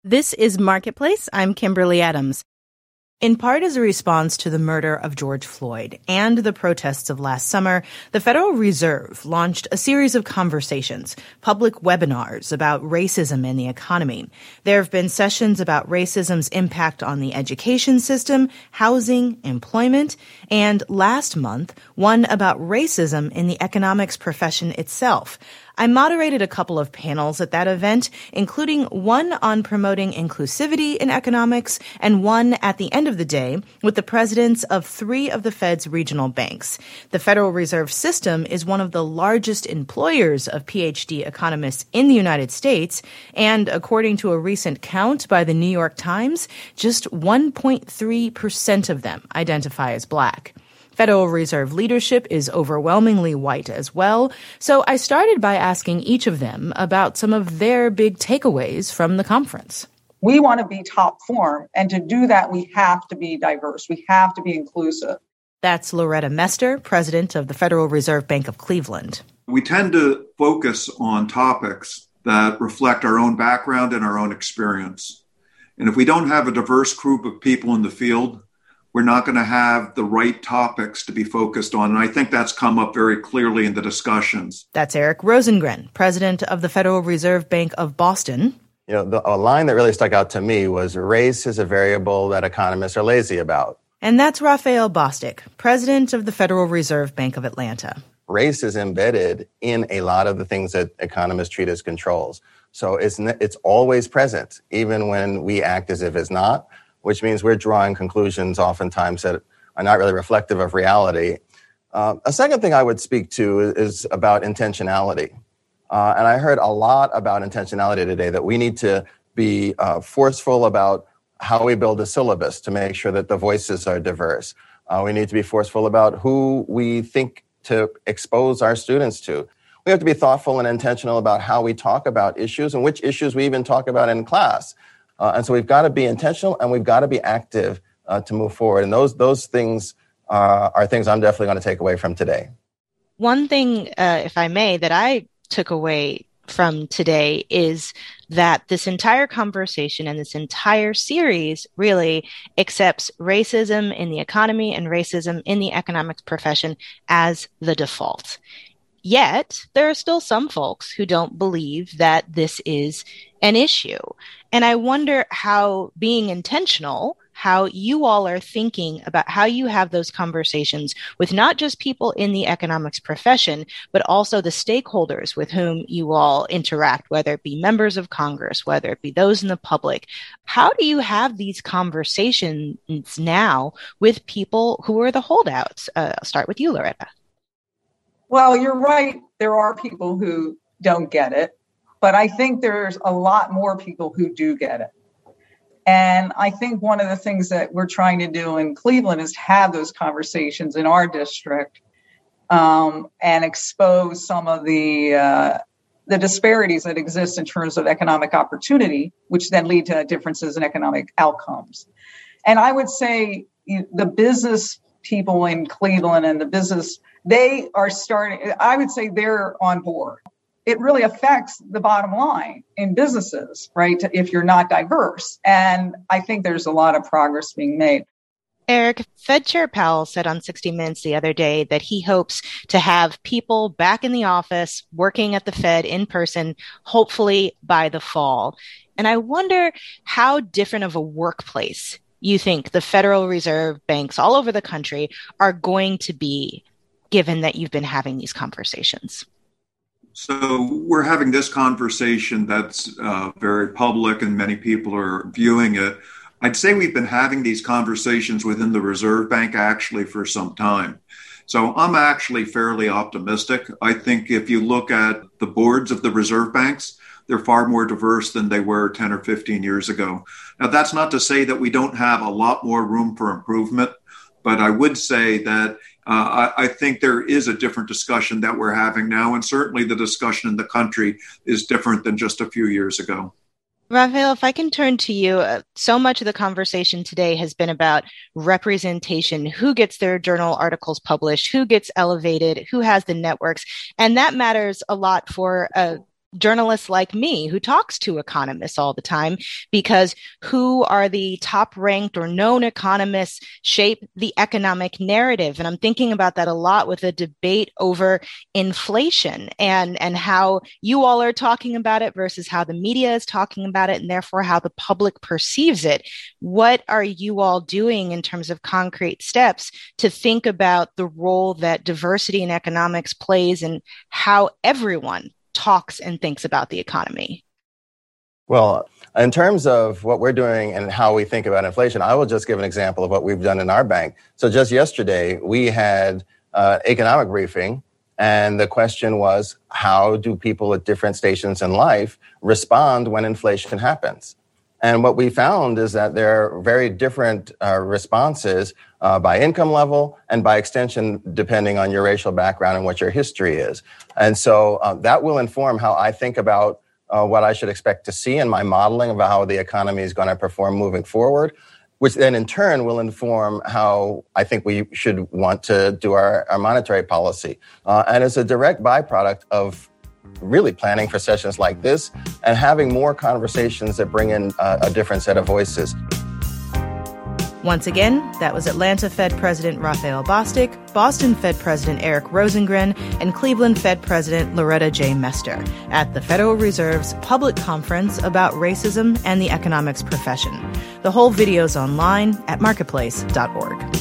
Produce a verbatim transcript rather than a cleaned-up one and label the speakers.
Speaker 1: This is Marketplace. I'm Kimberly Adams. In part as a response to the murder of George Floyd and the protests of last summer, the Federal Reserve launched a series of conversations, public webinars about racism in the economy. There have been sessions about racism's impact on the education system, housing, employment, and last month, one about racism in the economics profession itself. I moderated a couple of panels at that event, including one on promoting inclusivity in economics and one at the end of the day with the presidents of three of the Fed's regional banks. The Federal Reserve System is one of the largest employers of P H D economists in the United States, and according to a recent count by the New York Times, just one point three percent of them identify as Black. Federal Reserve leadership is overwhelmingly white as well, so I started by asking each of them about some of their big takeaways from the conference.
Speaker 2: We want to be top form, and to do that, we have to be diverse. We have to be inclusive.
Speaker 1: That's Loretta Mester, president of the Federal Reserve Bank of Cleveland.
Speaker 3: We tend to focus on topics that reflect our own background and our own experience. And if we don't have a diverse group of people in the field, we're not going to have the right topics to be focused on. And I think that's come up very clearly in the discussions.
Speaker 1: That's Eric Rosengren, president of the Federal Reserve Bank of Boston.
Speaker 4: You know, the, a line that really stuck out to me was race is a variable that economists are lazy about.
Speaker 1: And that's Raphael Bostic, president of the Federal Reserve Bank of Atlanta.
Speaker 4: Race is embedded in a lot of the things that economists treat as controls. So it's it's always present, even when we act as if it's not, which means we're drawing conclusions oftentimes that are not really reflective of reality. Uh, a second thing I would speak to is, is about intentionality. Uh, and I heard a lot about intentionality today, that we need to be uh, forceful about how we build a syllabus to make sure that the voices are diverse. Uh, we need to be forceful about who we think to expose our students to. We have to be thoughtful and intentional about how we talk about issues and which issues we even talk about in class. Uh, and so we've got to be intentional and we've got to be active uh, to move forward. And those those things uh, are things I'm definitely going to take away from today.
Speaker 5: One thing, uh, if I may, that I took away from today is that this entire conversation and this entire series really accepts racism in the economy and racism in the economics profession as the default. Yet, there are still some folks who don't believe that this is an issue. And I wonder how being intentional, how you all are thinking about how you have those conversations with not just people in the economics profession, but also the stakeholders with whom you all interact, whether it be members of Congress, whether it be those in the public. How do you have these conversations now with people who are the holdouts? Uh, I'll start with you, Loretta.
Speaker 2: Well, you're right. There are people who don't get it, but I think there's a lot more people who do get it. And I think one of the things that we're trying to do in Cleveland is have those conversations in our district um, and expose some of the uh, the disparities that exist in terms of economic opportunity, which then lead to differences in economic outcomes. And I would say you, the business people in Cleveland and the business, they are starting, I would say they're on board. It really affects the bottom line in businesses, right? If you're not diverse. And I think there's a lot of progress being made.
Speaker 5: Eric, Fed Chair Powell said on sixty minutes the other day that he hopes to have people back in the office working at the Fed in person, hopefully by the fall. And I wonder how different of a workplace you think the Federal Reserve banks all over the country are going to be, given that you've been having these conversations.
Speaker 3: So we're having this conversation that's uh, very public and many people are viewing it. I'd say we've been having these conversations within the Reserve Bank actually for some time. So I'm actually fairly optimistic. I think if you look at the boards of the Reserve Banks, they're far more diverse than they were ten or fifteen years ago. Now, that's not to say that we don't have a lot more room for improvement, but I would say that Uh, I, I think there is a different discussion that we're having now, and certainly the discussion in the country is different than just a few years ago.
Speaker 5: Raphael, if I can turn to you, uh, so much of the conversation today has been about representation, who gets their journal articles published, who gets elevated, who has the networks, and that matters a lot for a journalists like me who talks to economists all the time, because who are the top ranked or known economists shape the economic narrative. And I'm thinking about that a lot with the debate over inflation and, and how you all are talking about it versus how the media is talking about it, and therefore how the public perceives it. What are you all doing in terms of concrete steps to think about the role that diversity in economics plays in how everyone talks and thinks about the economy?
Speaker 4: Well, in terms of what we're doing and how we think about inflation, I will just give an example of what we've done in our bank. So just yesterday, we had an economic briefing, and the question was, how do people at different stations in life respond when inflation happens? And what we found is that there are very different uh, responses uh, by income level and by extension, depending on your racial background and what your history is. And so uh, that will inform how I think about uh, what I should expect to see in my modeling of how the economy is going to perform moving forward, which then in turn will inform how I think we should want to do our, our monetary policy. Uh, and it's a direct byproduct of really planning for sessions like this and having more conversations that bring in uh, a different set of voices.
Speaker 1: Once again, that was Atlanta Fed President Raphael Bostic, Boston Fed President Eric Rosengren, and Cleveland Fed President Loretta J. Mester at the Federal Reserve's public conference about racism and the economics profession. The whole video's online at marketplace dot org.